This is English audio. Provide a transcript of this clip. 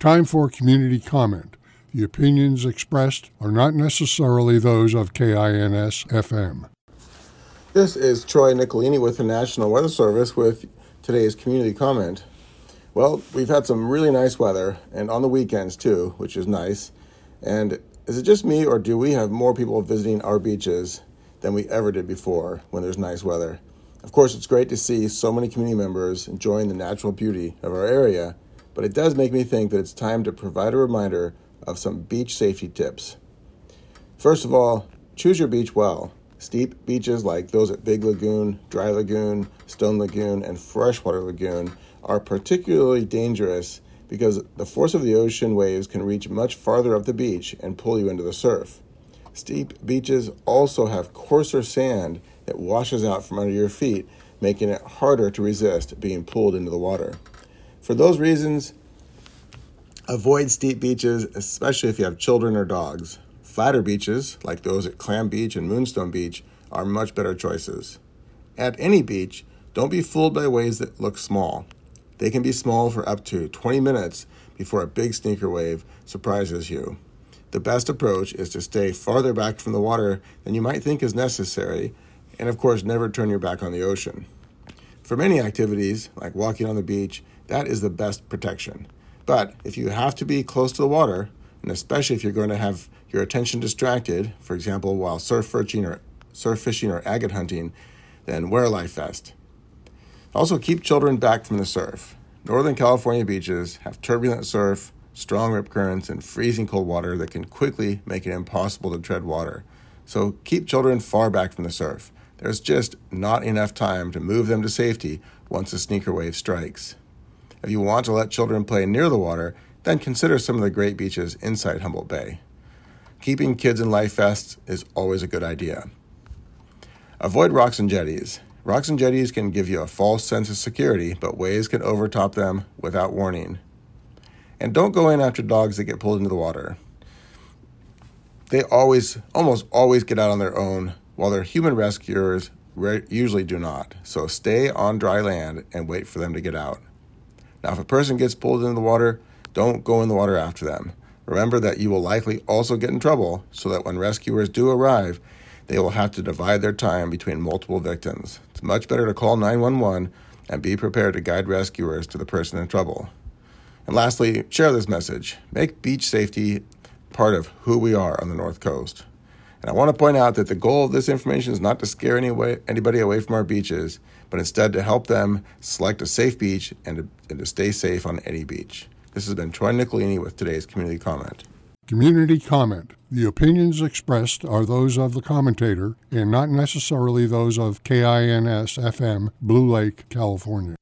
Time for community comment. The opinions expressed are not necessarily those of KINS-FM. This is Troy Nicolini with the National Weather Service with today's community comment. Well, we've had some really nice weather, and on the weekends too, which is nice. And is it just me, or do we have more people visiting our beaches than we ever did before when there's nice weather? Of course, it's great to see so many community members enjoying the natural beauty of our area, but it does make me think that it's time to provide a reminder of some beach safety tips. First of all, choose your beach well. Steep beaches like those at Big Lagoon, Dry Lagoon, Stone Lagoon, and Freshwater Lagoon are particularly dangerous because the force of the ocean waves can reach much farther up the beach and pull you into the surf. Steep beaches also have coarser sand that washes out from under your feet, making it harder to resist being pulled into the water. For those reasons, avoid steep beaches, especially if you have children or dogs. Flatter beaches, like those at Clam Beach and Moonstone Beach, are much better choices. At any beach, don't be fooled by waves that look small. They can be small for up to 20 minutes before a big sneaker wave surprises you. The best approach is to stay farther back from the water than you might think is necessary, and of course, never turn your back on the ocean. For many activities, like walking on the beach, that is the best protection. But if you have to be close to the water, and especially if you're going to have your attention distracted, for example, while surf fishing or agate hunting, then wear a life vest. Also, keep children back from the surf. Northern California beaches have turbulent surf, strong rip currents, and freezing cold water that can quickly make it impossible to tread water. So keep children far back from the surf. There's just not enough time to move them to safety once a sneaker wave strikes. If you want to let children play near the water, then consider some of the great beaches inside Humboldt Bay. Keeping kids in life vests is always a good idea. Avoid rocks and jetties. Rocks and jetties can give you a false sense of security, but waves can overtop them without warning. And don't go in after dogs that get pulled into the water. They almost always get out on their own, while their human rescuers usually do not. So stay on dry land and wait for them to get out. Now, if a person gets pulled into the water, don't go in the water after them. Remember that you will likely also get in trouble, so that when rescuers do arrive, they will have to divide their time between multiple victims. It's much better to call 911 and be prepared to guide rescuers to the person in trouble. And lastly, share this message. Make beach safety part of who we are on the North Coast. And I want to point out that the goal of this information is not to scare anybody away from our beaches, but instead to help them select a safe beach and to stay safe on any beach. This has been Troy Nicolini with today's Community Comment. Community comment. The opinions expressed are those of the commentator and not necessarily those of KINS-FM, Blue Lake, California.